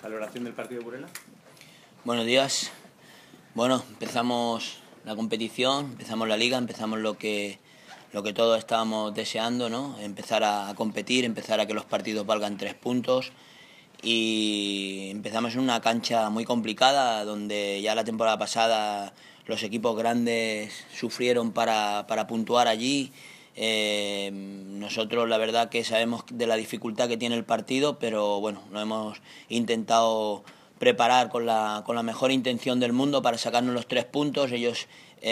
¿Valoración del partido de Burela? Buenos días. Bueno, empezamos la competición, empezamos la liga, empezamos lo que todos estábamos deseando, ¿no? Empezar a competir, empezar a que los partidos valgan 3 puntos. Y empezamos en una cancha muy complicada, donde ya la temporada pasada los equipos grandes sufrieron para puntuar allí. Nosotros la verdad que sabemos de la dificultad que tiene el partido, pero bueno, lo hemos intentado preparar con la mejor intención del mundo para sacarnos los 3 puntos. Ellos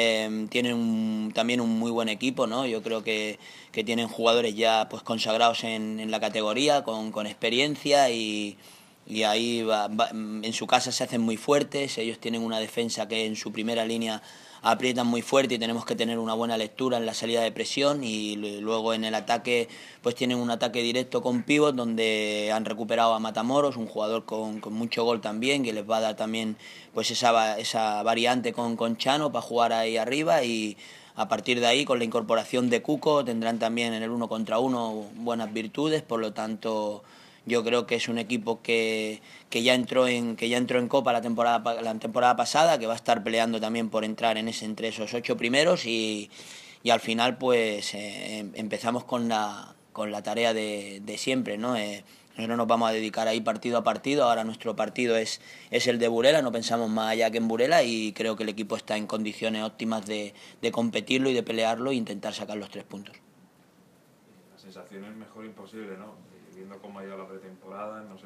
tienen también un muy buen equipo, ¿no? Yo creo que tienen jugadores ya pues consagrados en la categoría, con experiencia, y ahí en su casa se hacen muy fuertes. Ellos tienen una defensa que en su primera línea aprietan muy fuerte y tenemos que tener una buena lectura en la salida de presión, y luego en el ataque pues tienen un ataque directo con pívot, donde han recuperado a Matamoros, un jugador con mucho gol también, que les va a dar también pues esa variante con Chano para jugar ahí arriba. Y a partir de ahí, con la incorporación de Cuco, tendrán también en el 1 contra 1 buenas virtudes. Por lo tanto, yo creo que es un equipo que ya entró en Copa la temporada pasada, que va a estar peleando también por entrar entre esos 8 primeros, y al final pues empezamos con la tarea de siempre, ¿no? Nosotros nos vamos a dedicar ahí partido a partido. Ahora nuestro partido es el de Burela, no pensamos más allá que en Burela, y creo que el equipo está en condiciones óptimas de competirlo y de pelearlo e intentar sacar los 3 puntos. La sensación es mejor imposible, ¿no? Viendo cómo ha ido la pretemporada, no sé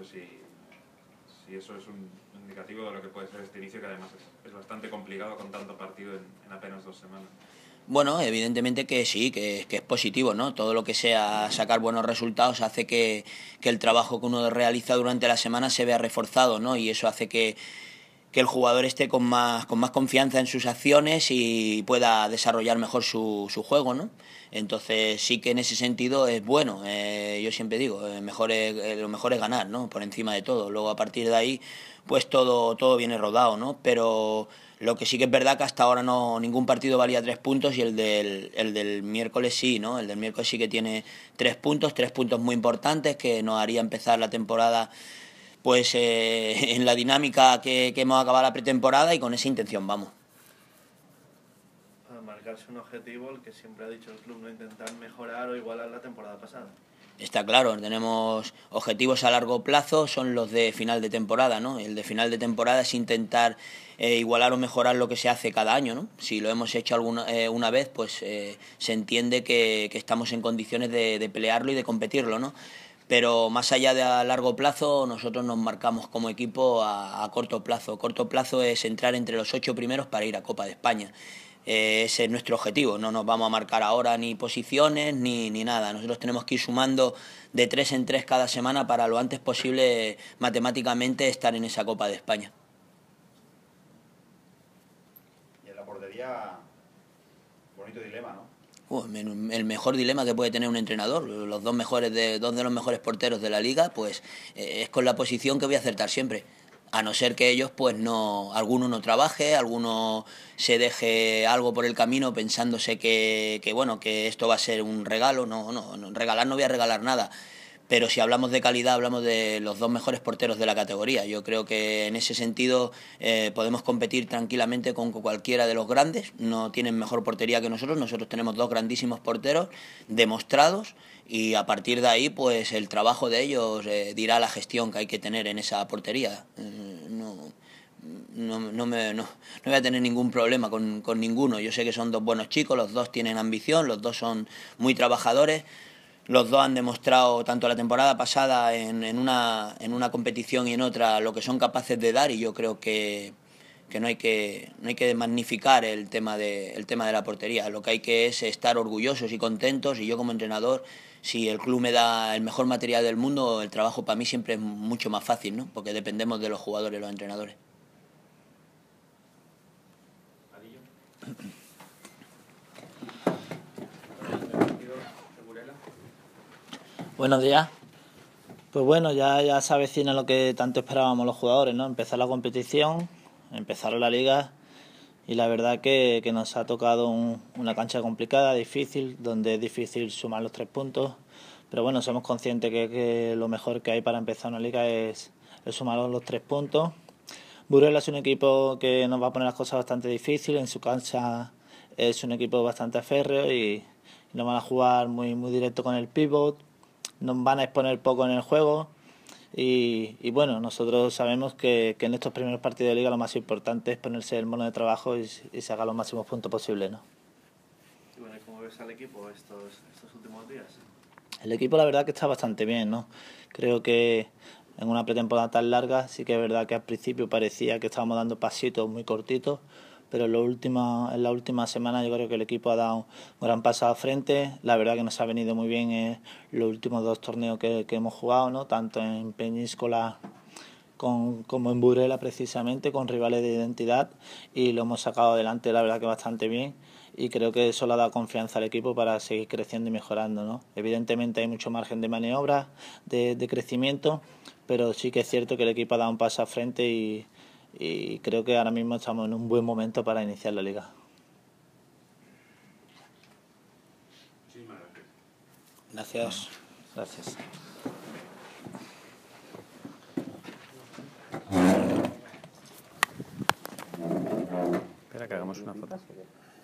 si eso es un indicativo de lo que puede ser este inicio, que además es bastante complicado con tanto partido en apenas 2 semanas. Bueno, evidentemente que sí, que es positivo, ¿no? Todo lo que sea sacar buenos resultados hace que el trabajo que uno realiza durante la semana se vea reforzado, ¿no? Y eso hace que el jugador esté con más confianza en sus acciones y pueda desarrollar mejor su juego, ¿no? Entonces sí que en ese sentido es bueno. Yo siempre digo, lo mejor es ganar, ¿no? Por encima de todo. Luego a partir de ahí pues todo viene rodado, ¿no? Pero lo que sí que es verdad que hasta ahora ningún partido valía 3 puntos, y el del miércoles sí, ¿no? El del miércoles sí que tiene 3 puntos muy importantes, que nos haría empezar la temporada pues en la dinámica que hemos acabado la pretemporada, y con esa intención vamos. A marcarse un objetivo, el que siempre ha dicho el club, no intentar mejorar o igualar la temporada pasada. Está claro, tenemos objetivos a largo plazo, son los de final de temporada, ¿no? El de final de temporada es intentar igualar o mejorar lo que se hace cada año, ¿no? Si lo hemos hecho una vez, pues se entiende que estamos en condiciones de pelearlo y de competirlo, ¿no? Pero más allá de a largo plazo, nosotros nos marcamos como equipo a corto plazo. Corto plazo es entrar entre los 8 primeros para ir a Copa de España. Ese es nuestro objetivo. No nos vamos a marcar ahora ni posiciones ni nada. Nosotros tenemos que ir sumando de 3 en 3 cada semana para lo antes posible matemáticamente estar en esa Copa de España. Y en la portería, bonito dilema, ¿no? El mejor dilema que puede tener un entrenador. Dos de los mejores porteros de la liga, pues es con la posición que voy a acertar siempre. A no ser que ellos, pues alguno no trabaje, alguno se deje algo por el camino pensándose que esto va a ser un regalo. No, regalar no voy a regalar nada. Pero si hablamos de calidad, hablamos de los 2 mejores porteros de la categoría. Yo creo que en ese sentido podemos competir tranquilamente con cualquiera de los grandes. No tienen mejor portería que nosotros. Nosotros tenemos 2 grandísimos porteros demostrados, y a partir de ahí pues el trabajo de ellos dirá la gestión que hay que tener en esa portería. No voy a tener ningún problema con ninguno. Yo sé que son 2 buenos chicos, los 2 tienen ambición, los 2 son muy trabajadores. Los 2 han demostrado, tanto la temporada pasada en una competición y en otra, lo que son capaces de dar, y yo creo que no hay que magnificar el tema de la portería. Lo que hay que es estar orgullosos y contentos, y yo como entrenador, si el club me da el mejor material del mundo, el trabajo para mí siempre es mucho más fácil, ¿no? Porque dependemos de los jugadores y los entrenadores. Buenos días. Pues bueno, ya se avecina lo que tanto esperábamos los jugadores, ¿no? Empezar la competición, empezar la liga, y la verdad que nos ha tocado una cancha complicada, difícil, donde es difícil sumar los 3 puntos, pero bueno, somos conscientes que lo mejor que hay para empezar una liga es sumar los 3 puntos. Burela es un equipo que nos va a poner las cosas bastante difíciles, en su cancha es un equipo bastante férreo y nos van a jugar muy directo con el pivot, nos van a exponer poco en el juego y bueno, nosotros sabemos que en estos primeros partidos de liga lo más importante es ponerse el mono de trabajo y sacar los máximos puntos posibles, ¿no? Y bueno, ¿cómo ves al equipo estos últimos días? El equipo la verdad que está bastante bien, ¿no? Creo que en una pretemporada tan larga sí que es verdad que al principio parecía que estábamos dando pasitos muy cortitos, pero en la última semana yo creo que el equipo ha dado un gran paso al frente. La verdad que nos ha venido muy bien los últimos 2 torneos que hemos jugado, ¿no? Tanto en Peñíscola como en Burela precisamente, con rivales de identidad, y lo hemos sacado adelante la verdad que bastante bien, y creo que eso le ha dado confianza al equipo para seguir creciendo y mejorando, ¿no? Evidentemente hay mucho margen de maniobra, de crecimiento, pero sí que es cierto que el equipo ha dado un paso al frente y creo que ahora mismo estamos en un buen momento para iniciar la liga. Gracias. Gracias. Espera que hagamos una foto.